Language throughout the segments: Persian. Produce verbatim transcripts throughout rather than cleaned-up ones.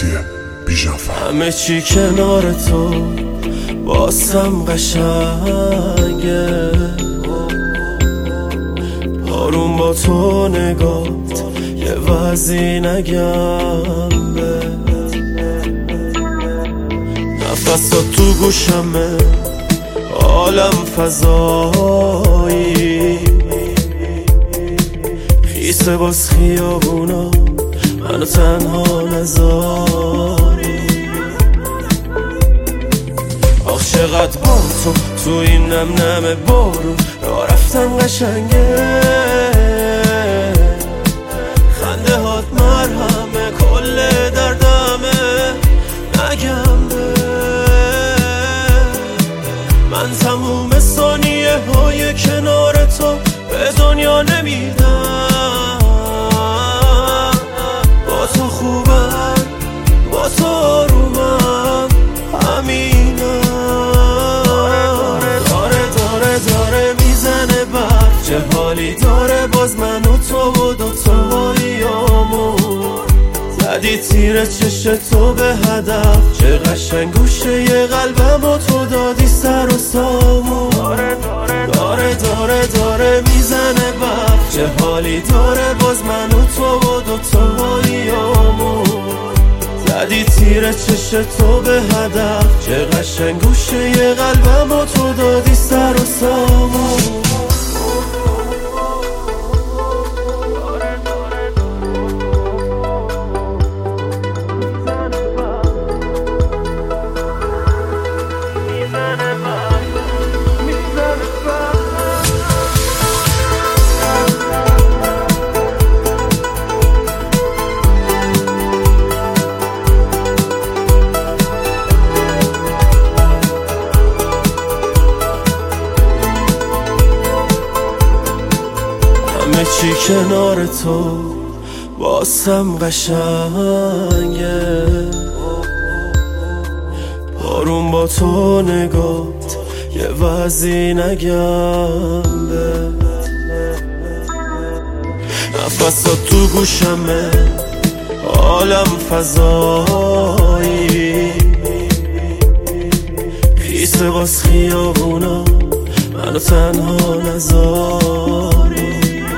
مهدی بیژنفر. همه چی کنار تو باسم قشنگه، آروم با تو نگات یه وضعی نگم به نفسات تو گوشمه، عالم فضایی خیسه باز خیابونا منو تنها نذاری. آخ چقدر با تو تو این نم نم بارون را رفتن قشنگه، خنده هات مرهمه کل دردمه نگم به من تموم ثانیه های کنار تو به دنیا نمیدم. با تو خوبم با تو آرومم همینم. داره داره داره میزنه برف، چه حالی داره باز من و تو و دوتاییامون. زدی تیر چش تو به هدف، چه قشنگ گوشه یه قلبم و تو دادی سر و سامون. داره داره داره داره میزنه برف، چه حالی داره باز من و تو و دوتاییامون. زدی تیر چش تو به هدف، چه قشنگ گوشه یه قلبم و تو دادی سر و سامون. همه چی کنار تو باسم قشنگه، آروم با تو نگات یه وضعی نگم به نفسات تو گوشمه، عالم فضایی خیسه باز خیابونا منو تنها نذاری.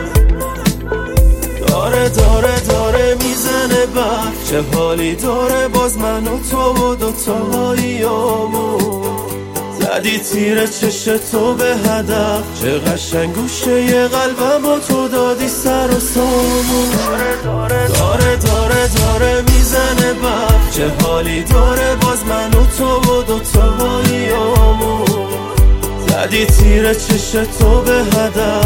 داره داره داره میزنه برف، چه حالی داره باز من و تو و دوتاییامون. زدی تیر چش تو به هدف، چه قشنگ گوشه یه قلبم و تو دادی سر و سامون. داره داره داره داره میزنه برف، چه حالی داره باز من و تو و دوتاییامون. زدی تیر چش تو به هدف،